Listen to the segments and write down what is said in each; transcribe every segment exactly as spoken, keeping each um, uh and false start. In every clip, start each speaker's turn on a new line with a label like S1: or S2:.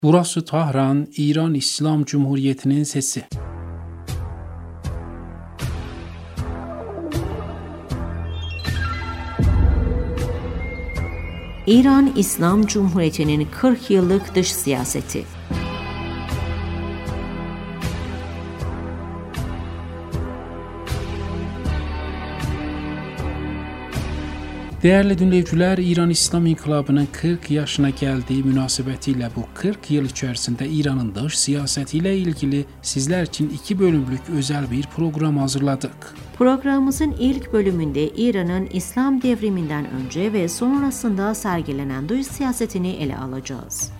S1: Burası Tahran, İran İslam Cumhuriyeti'nin sesi.
S2: İran İslam Cumhuriyeti'nin kırk yıllık dış siyaseti.
S1: Değerli dinleyiciler, İran İslam İnkılabı'nın kırk yaşına geldiği münasebetiyle bu kırk yıl içerisinde İran'ın dış siyasetiyle ilgili sizler için iki bölümlük özel bir program hazırladık.
S2: Programımızın ilk bölümünde İran'ın İslam devriminden önce ve sonrasında sergilenen dış siyasetini ele alacağız.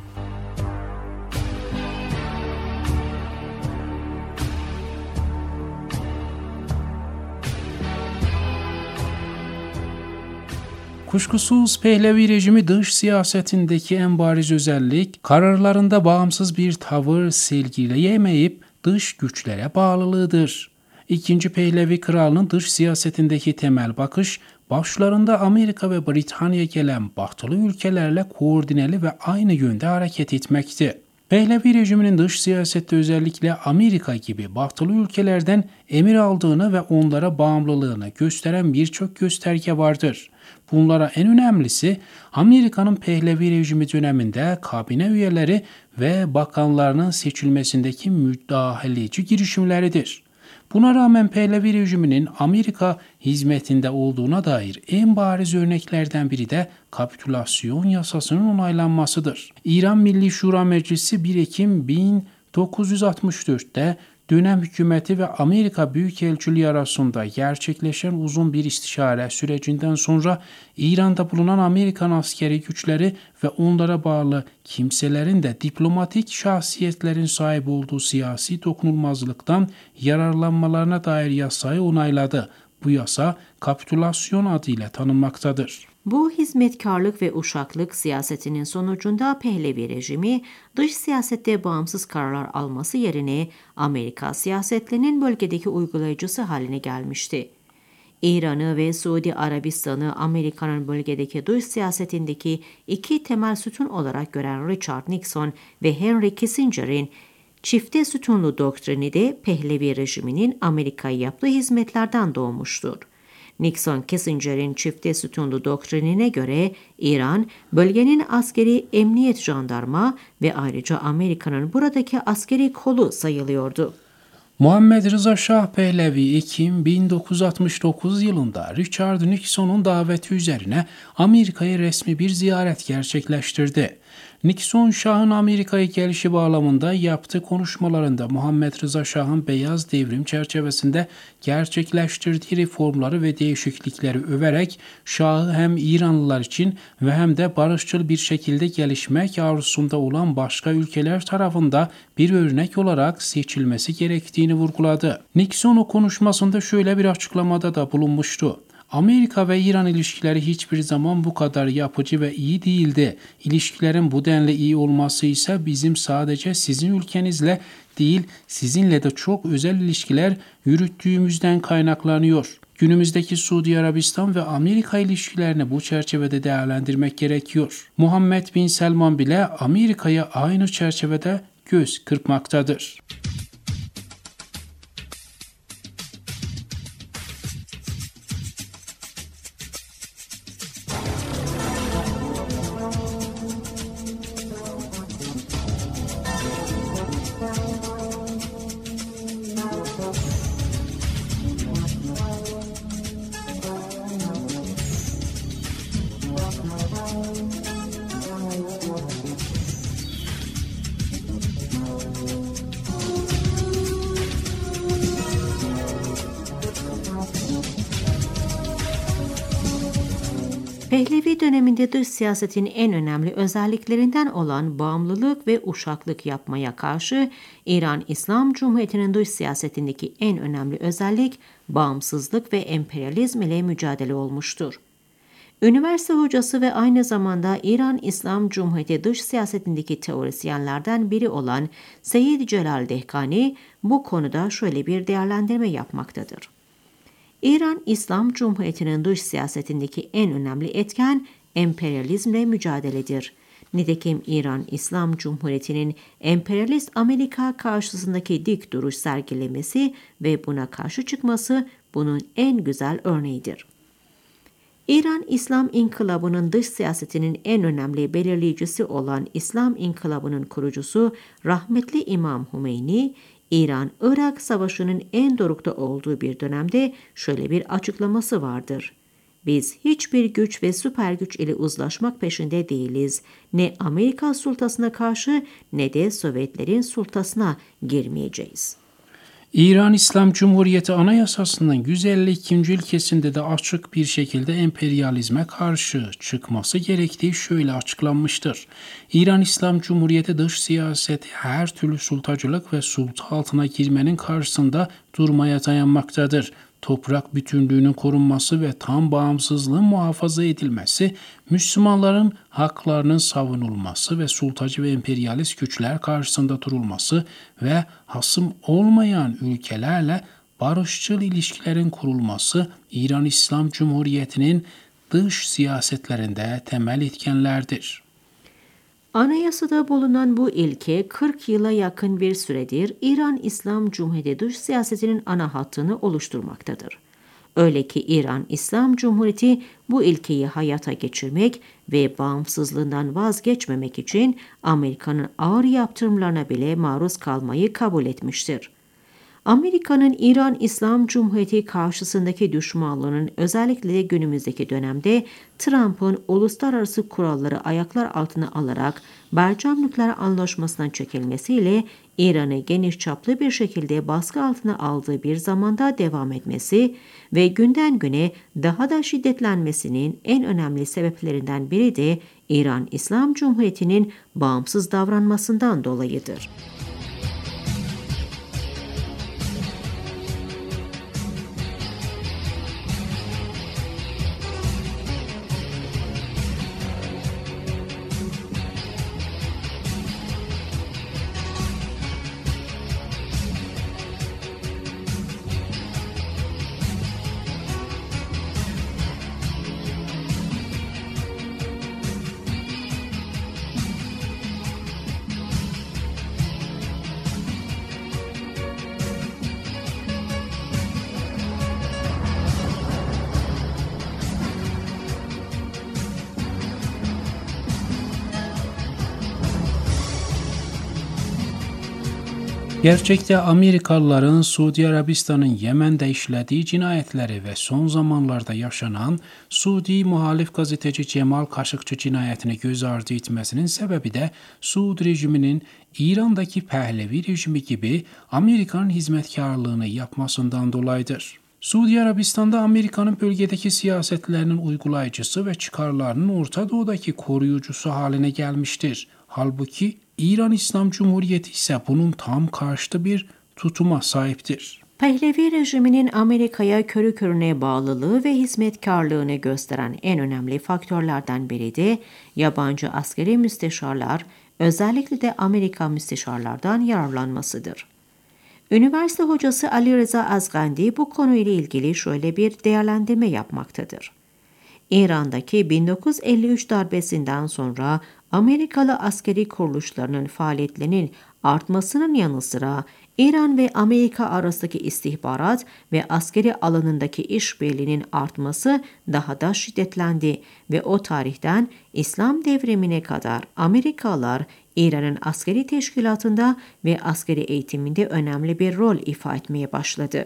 S1: Kuşkusuz Pehlevi rejimi dış siyasetindeki en bariz özellik, kararlarında bağımsız bir tavır sergileyemeyip dış güçlere bağlılığıdır. İkinci Pehlevi kralının dış siyasetindeki temel bakış, başlarında Amerika ve Britanya gelen batılı ülkelerle koordineli ve aynı yönde hareket etmekti. Pehlevi rejiminin dış siyasette özellikle Amerika gibi batılı ülkelerden emir aldığını ve onlara bağımlılığını gösteren birçok gösterge vardır. Bunlara en önemlisi Amerika'nın Pehlevi rejimi döneminde kabine üyeleri ve bakanlarının seçilmesindeki müdahaleci girişimleridir. Buna rağmen Pehlevi rejiminin Amerika hizmetinde olduğuna dair en bariz örneklerden biri de kapitülasyon yasasının onaylanmasıdır. İran Milli Şura Meclisi bir Ekim bin dokuz yüz altmış dört'te dönem hükümeti ve Amerika Büyükelçiliği arasında gerçekleşen uzun bir istişare sürecinden sonra İran'da bulunan Amerikan askeri güçleri ve onlara bağlı kimselerin de diplomatik şahsiyetlerin sahip olduğu siyasi dokunulmazlıktan yararlanmalarına dair yasayı onayladı. Bu yasa kapitülasyon adıyla tanınmaktadır.
S2: Bu hizmetkarlık ve uşaklık siyasetinin sonucunda Pehlevi rejimi dış siyasette bağımsız kararlar alması yerine Amerika siyasetlerinin bölgedeki uygulayıcısı haline gelmişti. İran'ı ve Suudi Arabistan'ı Amerika'nın bölgedeki dış siyasetindeki iki temel sütun olarak gören Richard Nixon ve Henry Kissinger'in çifte sütunlu doktrini de Pehlevi rejiminin Amerika'ya yaptığı hizmetlerden doğmuştur. Nixon-Kissinger'in çifte sütunlu doktrinine göre İran, bölgenin askeri emniyet jandarma ve ayrıca Amerika'nın buradaki askeri kolu sayılıyordu.
S1: Muhammed Rıza Şah Pehlevi Ekim bin dokuz yüz altmış dokuz yılında Richard Nixon'un daveti üzerine Amerika'ya resmi bir ziyaret gerçekleştirdi. Nixon, Şah'ın Amerika'ya gelişi bağlamında yaptığı konuşmalarında Muhammed Rıza Şah'ın beyaz devrim çerçevesinde gerçekleştirdiği reformları ve değişiklikleri överek Şah'ı hem İranlılar için ve hem de barışçıl bir şekilde gelişmek arzusunda olan başka ülkeler tarafında bir örnek olarak seçilmesi gerektiğini vurguladı. Nixon o konuşmasında şöyle bir açıklamada da bulunmuştu. Amerika ve İran ilişkileri hiçbir zaman bu kadar yapıcı ve iyi değildi. İlişkilerin bu denli iyi olması ise bizim sadece sizin ülkenizle değil, sizinle de çok özel ilişkiler yürüttüğümüzden kaynaklanıyor. Günümüzdeki Suudi Arabistan ve Amerika ilişkilerini bu çerçevede değerlendirmek gerekiyor. Muhammed bin Selman bile Amerika'ya aynı çerçevede göz kırpmaktadır.
S2: Pehlevi döneminde dış siyasetin en önemli özelliklerinden olan bağımlılık ve uşaklık yapmaya karşı İran İslam Cumhuriyeti'nin dış siyasetindeki en önemli özellik bağımsızlık ve emperyalizm ile mücadele olmuştur. Üniversite hocası ve aynı zamanda İran İslam Cumhuriyeti dış siyasetindeki teorisyenlerden biri olan Seyyid Celal Dehkani bu konuda şöyle bir değerlendirme yapmaktadır. İran İslam Cumhuriyeti'nin dış siyasetindeki en önemli etken emperyalizmle mücadeledir. Nitekim İran İslam Cumhuriyeti'nin emperyalist Amerika karşısındaki dik duruş sergilemesi ve buna karşı çıkması bunun en güzel örneğidir. İran İslam İnkılabı'nın dış siyasetinin en önemli belirleyicisi olan İslam İnkılabı'nın kurucusu rahmetli İmam Hümeyni, İran-Irak Savaşı'nın en dorukta olduğu bir dönemde şöyle bir açıklaması vardır. Biz hiçbir güç ve süper güç ile uzlaşmak peşinde değiliz. Ne Amerika sultasına karşı ne de Sovyetlerin sultasına girmeyeceğiz.
S1: İran İslam Cumhuriyeti Anayasası'nın yüz elli ikinci ilkesinde de açık bir şekilde emperyalizme karşı çıkması gerektiği şöyle açıklanmıştır. İran İslam Cumhuriyeti dış siyaseti her türlü sultacılık ve sulta altına girmenin karşısında durmaya dayanmaktadır. Toprak bütünlüğünün korunması ve tam bağımsızlığın muhafaza edilmesi, Müslümanların haklarının savunulması ve sultacı ve emperyalist güçler karşısında durulması ve hasım olmayan ülkelerle barışçıl ilişkilerin kurulması İran İslam Cumhuriyeti'nin dış siyasetlerinde temel etkenlerdir.
S2: Anayasada bulunan bu ilke kırk yıla yakın bir süredir İran İslam Cumhuriyeti dış siyasetinin ana hattını oluşturmaktadır. Öyle ki İran İslam Cumhuriyeti bu ilkeyi hayata geçirmek ve bağımsızlığından vazgeçmemek için Amerika'nın ağır yaptırımlarına bile maruz kalmayı kabul etmiştir. Amerika'nın İran İslam Cumhuriyeti karşısındaki düşmanlığının özellikle de günümüzdeki dönemde Trump'ın uluslararası kuralları ayaklar altına alarak Bercam Nükleer Anlaşması'ndan çekilmesiyle İran'ı geniş çaplı bir şekilde baskı altına aldığı bir zamanda devam etmesi ve günden güne daha da şiddetlenmesinin en önemli sebeplerinden biri de İran İslam Cumhuriyeti'nin bağımsız davranmasından dolayıdır.
S1: Gerçekte Amerikalıların Suudi Arabistan'ın Yemen'de işlediği cinayetleri ve son zamanlarda yaşanan Suudi muhalif gazeteci Cemal Kaşıkçı cinayetini göz ardı etmesinin sebebi de Suud rejiminin İran'daki Pehlevi rejimi gibi Amerikan hizmetkarlığını yapmasından dolayıdır. Suudi Arabistan'da Amerika'nın bölgedeki siyasetlerinin uygulayıcısı ve çıkarlarının Orta Doğu'daki koruyucusu haline gelmiştir. Halbuki İran İslam Cumhuriyeti ise bunun tam karşıtı bir tutuma sahiptir.
S2: Pehlevi rejiminin Amerika'ya körü körüne bağlılığı ve hizmetkarlığını gösteren en önemli faktörlerden biri de yabancı askeri müsteşarlar, özellikle de Amerikan müsteşarlardan yararlanmasıdır. Üniversite hocası Ali Reza Azgandi bu konuyla ilgili şöyle bir değerlendirme yapmaktadır. İran'daki bin dokuz yüz elli üç darbesinden sonra Amerikalı askeri kuruluşlarının faaliyetlerinin artmasının yanı sıra İran ve Amerika arasındaki istihbarat ve askeri alanındaki işbirliğinin artması daha da şiddetlendi ve o tarihten İslam devrimine kadar Amerikalılar İran'ın askeri teşkilatında ve askeri eğitiminde önemli bir rol ifade etmeye başladı.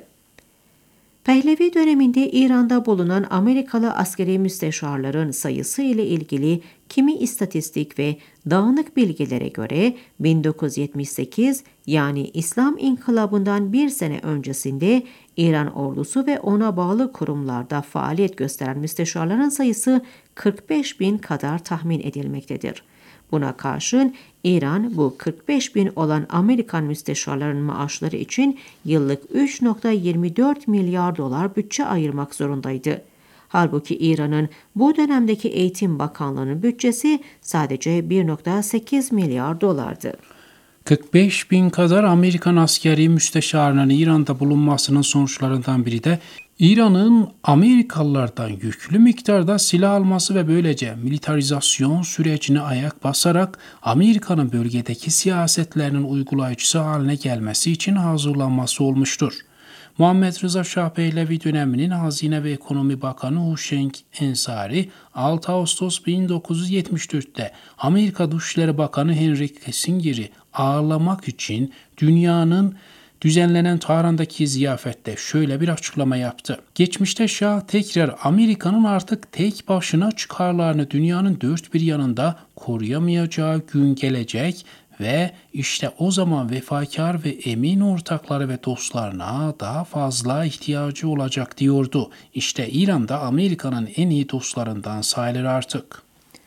S2: Pehlevi döneminde İran'da bulunan Amerikalı askeri müsteşarların sayısı ile ilgili kimi istatistik ve dağınık bilgilere göre bin dokuz yüz yetmiş sekiz yani İslam İnkılabı'ndan bir sene öncesinde İran ordusu ve ona bağlı kurumlarda faaliyet gösteren müsteşarların sayısı kırk beş bin kadar tahmin edilmektedir. Buna karşın İran bu kırk beş bin olan Amerikan müsteşarların maaşları için yıllık üç virgül yirmi dört milyar dolar bütçe ayırmak zorundaydı. Halbuki İran'ın bu dönemdeki Eğitim Bakanlığı'nın bütçesi sadece bir virgül sekiz milyar dolardı.
S1: kırk beş bin kadar Amerikan askeri müsteşarının İran'da bulunmasının sonuçlarından biri de İran'ın Amerikalılardan yüklü miktarda silah alması ve böylece militarizasyon sürecine ayak basarak Amerika'nın bölgedeki siyasetlerinin uygulayıcısı haline gelmesi için hazırlanması olmuştur. Muhammed Rıza Şah Pehlevi döneminin Hazine ve Ekonomi Bakanı Huşeng Ensari, altı Ağustos bin dokuz yüz yetmiş dört'te Amerika Dışişleri Bakanı Henry Kissinger'i ağırlamak için dünyanın düzenlenen Tahran'daki ziyafette şöyle bir açıklama yaptı. Geçmişte Şah tekrar Amerika'nın artık tek başına çıkarlarını dünyanın dört bir yanında koruyamayacağı gün gelecek ve işte o zaman vefakar ve emin ortakları ve dostlarına daha fazla ihtiyacı olacak diyordu. İşte İran'da Amerika'nın en iyi dostlarından sayılır artık.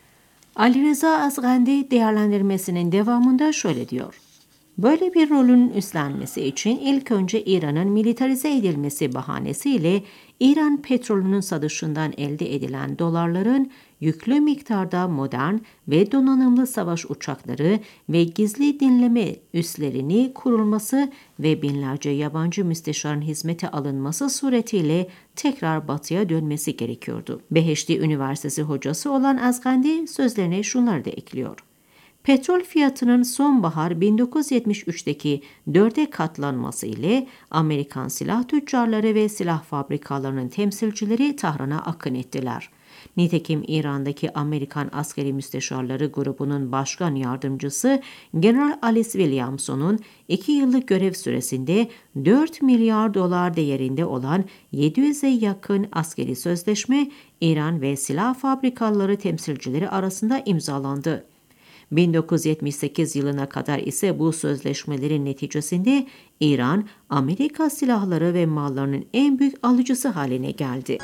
S2: Ali Reza Azgandi değerlendirmesinin devamında şöyle diyor. Böyle bir rolün üstlenmesi için ilk önce İran'ın militarize edilmesi bahanesiyle İran petrolünün satışından elde edilen dolarların yüklü miktarda modern ve donanımlı savaş uçakları ve gizli dinleme üslerini kurulması ve binlerce yabancı müsteşarın hizmete alınması suretiyle tekrar batıya dönmesi gerekiyordu. Beheshti Üniversitesi hocası olan Azgandi sözlerine şunları da ekliyor. Petrol fiyatının sonbahar bin dokuz yüz yetmiş üç'teki dörde katlanması ile Amerikan silah tüccarları ve silah fabrikalarının temsilcileri Tahran'a akın ettiler. Nitekim İran'daki Amerikan askeri müsteşarları grubunun başkan yardımcısı General Alice Williamson'un iki yıllık görev süresinde dört milyar dolar değerinde olan yedi yüze yakın askeri sözleşme İran ve silah fabrikaları temsilcileri arasında imzalandı. bin dokuz yüz yetmiş sekiz yılına kadar ise bu sözleşmelerin neticesinde İran, Amerika silahları ve mallarının en büyük alıcısı haline geldi.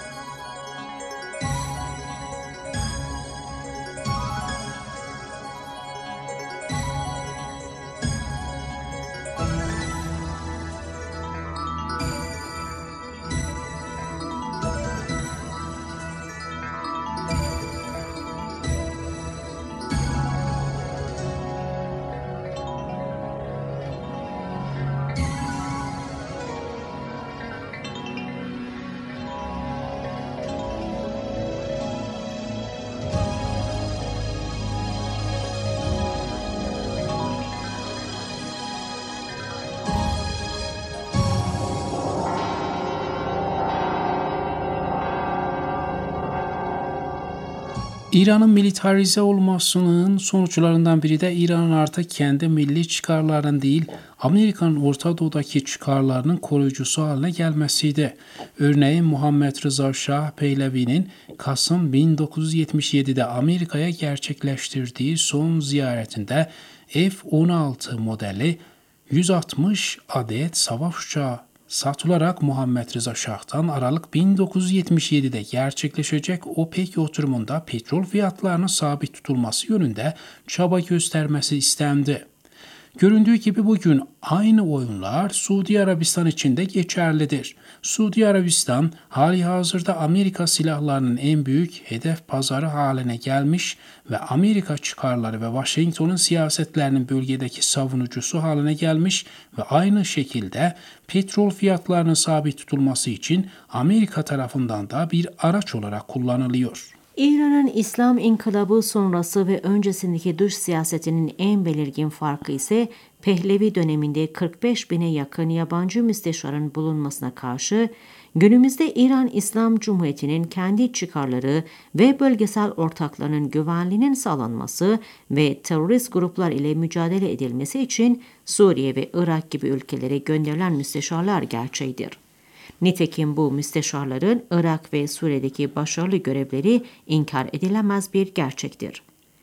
S1: İran'ın militarize olmasının sonuçlarından biri de İran'ın artık kendi milli çıkarlarının değil, Amerika'nın Orta Doğu'daki çıkarlarının koruyucusu haline gelmesiydi. Örneğin Muhammed Rıza Şah Pehlevi'nin Kasım bin dokuz yüz yetmiş yedi'de Amerika'ya gerçekleştirdiği son ziyaretinde F on altı modeli yüz altmış adet savaş uçağı satılarak Muhammed Rıza Şah'tan Aralık bin dokuz yüz yetmiş yedi'de gerçekleşecek OPEC oturumunda petrol fiyatlarının sabit tutulması yönünde çaba göstermesi istendi. Göründüğü gibi bugün aynı oyunlar Suudi Arabistan için de geçerlidir. Suudi Arabistan hali hazırda Amerika silahlarının en büyük hedef pazarı haline gelmiş ve Amerika çıkarları ve Washington'un siyasetlerinin bölgedeki savunucusu haline gelmiş ve aynı şekilde petrol fiyatlarının sabit tutulması için Amerika tarafından da bir araç olarak kullanılıyor.
S2: İran'ın İslam İnkılabı sonrası ve öncesindeki dış siyasetinin en belirgin farkı ise Pehlevi döneminde kırk beş bine yakın yabancı müsteşarın bulunmasına karşı günümüzde İran İslam Cumhuriyeti'nin kendi çıkarları ve bölgesel ortaklarının güvenliğinin sağlanması ve terörist gruplar ile mücadele edilmesi için Suriye ve Irak gibi ülkelere gönderilen müsteşarlar gerçeğidir. Nitekim bu müsteşarların Irak ve Suriye'deki başarılı görevleri inkar edilemez bir gerçektir.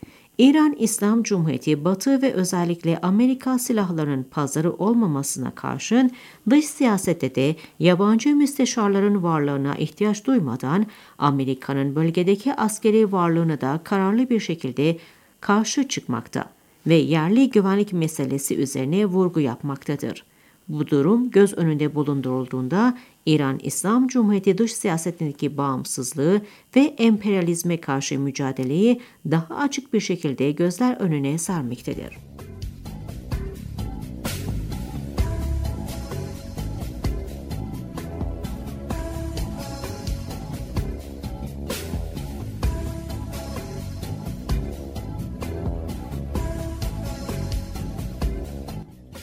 S2: İran İslam Cumhuriyeti Batı ve özellikle Amerika silahlarının pazarı olmamasına karşın dış siyasette de yabancı müsteşarların varlığına ihtiyaç duymadan Amerika'nın bölgedeki askeri varlığına da kararlı bir şekilde karşı çıkmakta ve yerli güvenlik meselesi üzerine vurgu yapmaktadır. Bu durum göz önünde bulundurulduğunda İran İslam Cumhuriyeti dış siyasetindeki bağımsızlığı ve emperyalizme karşı mücadeleyi daha açık bir şekilde gözler önüne sermektedir.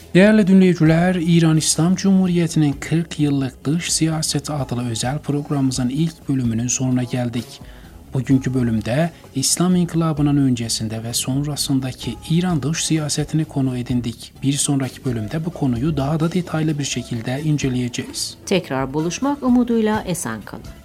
S1: Değerli dinleyiciler, İran İslam Cumhuriyeti'nin kırk yıllık dış siyaset adlı özel programımızın ilk bölümünün sonuna geldik. Bugünkü bölümde İslam İnkılabı'nın öncesinde ve sonrasındaki İran dış siyasetini konu edindik. Bir sonraki bölümde bu konuyu daha da detaylı bir şekilde inceleyeceğiz.
S2: Tekrar buluşmak umuduyla esen kalın.